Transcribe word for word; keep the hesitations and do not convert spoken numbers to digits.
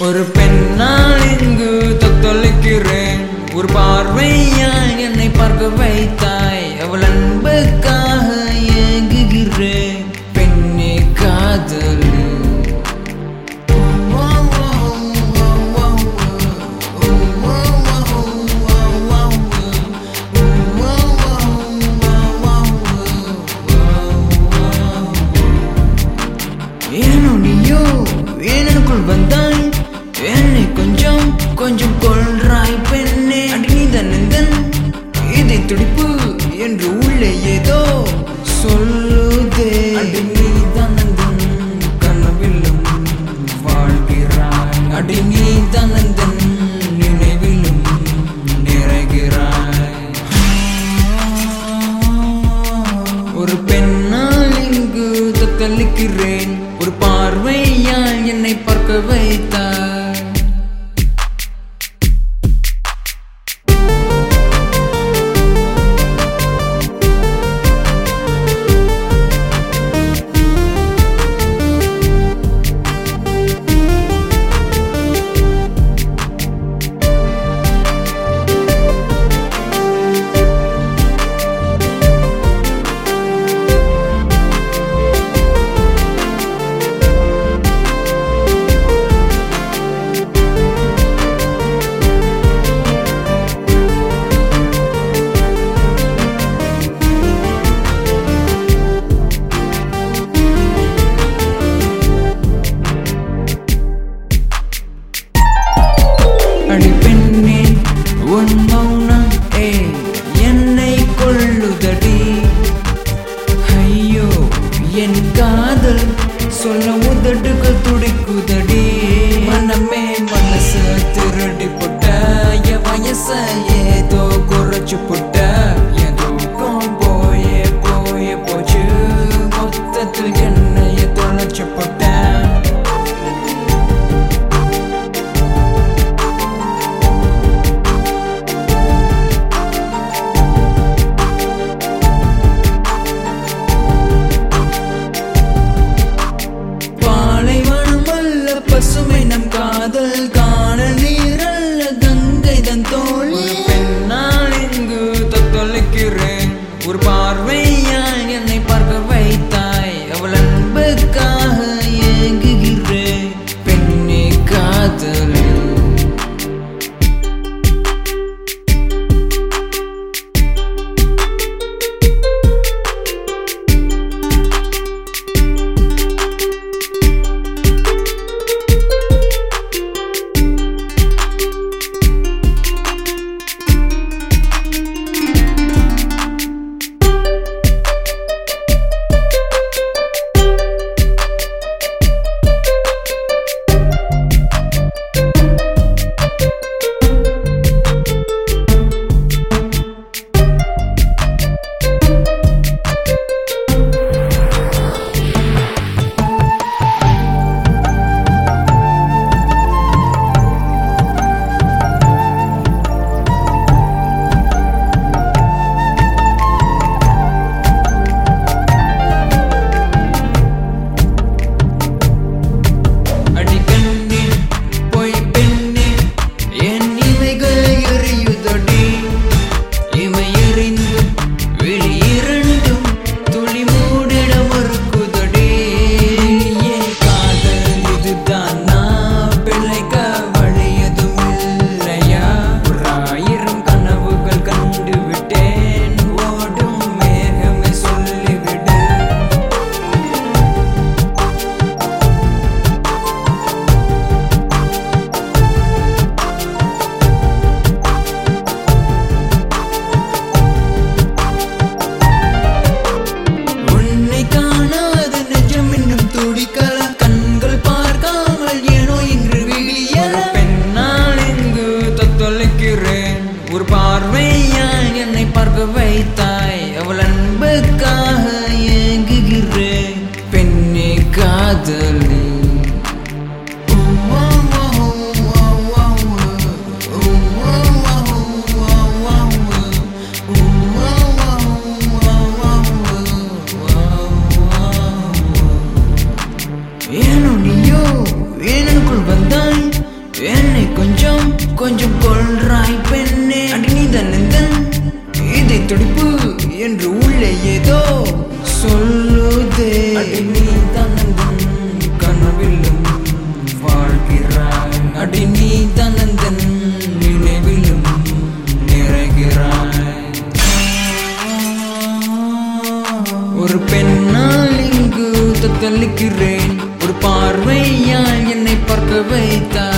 ஒரு பெண்ணால் இங்கு தத்தளிக்கிறேன். ஒரு பார்வையால் என்னை பார்க்க வைத்தாய். அவள் அன்புக்காக ஏங்குகிறேன். பெண்ணே காதல் ஏனோ நீயோ எனக்குள் வந்தாய். என்னை கொஞ்சம் கொஞ்சம் கொள்றாய் பெண்ணே. அடி நீதன் இதை துடிப்பு என்று உள்ளே ஏதோ சொல்லுதே. அடி நீதான் கனவிலும் வாழ்கிறாய். அடி நீதான் நினைவிலும் நிறைகிறாய். ஒரு பெண்ணால் இங்கு தத்தளிக்கிறேன். ஒரு பார்வையால் என்னை பார்க்க வைத்தாய். அடி பெண்ணே உன் மௌனம் ஏ என்னை கொள்ளுதடி. ஐயோ என் காதல் சொல்ல உதடுகள் துடிக்குதடி. மனமே மனச திருடி போட்ட. என் வயச ஏதோ குறைச்சு போட்ட. என் தூக்கம் போயே போயே போச்சு. மொத்தத்தில் என்னைய தொலைச்சு போட்ட. பசுமை நம் காதல் காணல் நீரல்ல கங்கை தன் தோல். ஒரு பெண்ணால் இங்கு தத்தளிக்கிறேன். ஒரு பார்வையால் என்னை பார்க்க வைத்தாய். அவள் அன்புக்காக ஏங்குகிறேன். பெண்ணே காதல் கண்கள் பார்க்காமல் வைத்தாய்.